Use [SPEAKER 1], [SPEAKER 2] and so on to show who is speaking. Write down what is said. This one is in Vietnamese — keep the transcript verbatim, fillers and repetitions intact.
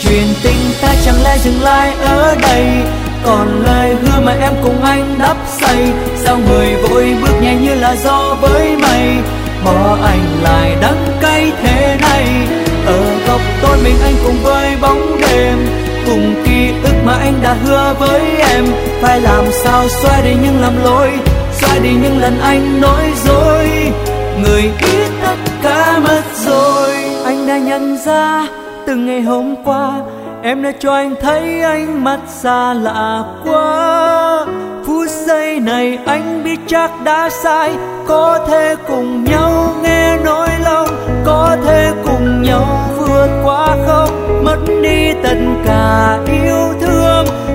[SPEAKER 1] chuyện tình ta chẳng lẽ dừng lại ở đây, còn lời hứa mà em cùng anh đắp xây. Sao người vội bước nhẹ như là gió với mây, bỏ anh lại đắng cay thế này. Ở góc tôi mình anh cùng với bóng đêm, cùng ký ức mà anh đã hứa với em. Phải làm sao xóa đi những lầm lỗi, xóa đi những lần anh nói dối. Người biết tất cả mất rồi. Anh đã nhận ra từ ngày hôm qua, em đã cho anh thấy ánh mắt xa lạ quá. Phút giây này anh biết chắc đã sai. Có thể cùng nhau nghe nỗi lòng, có thể cùng nhau vượt qua không mất đi tất cả yêu thương.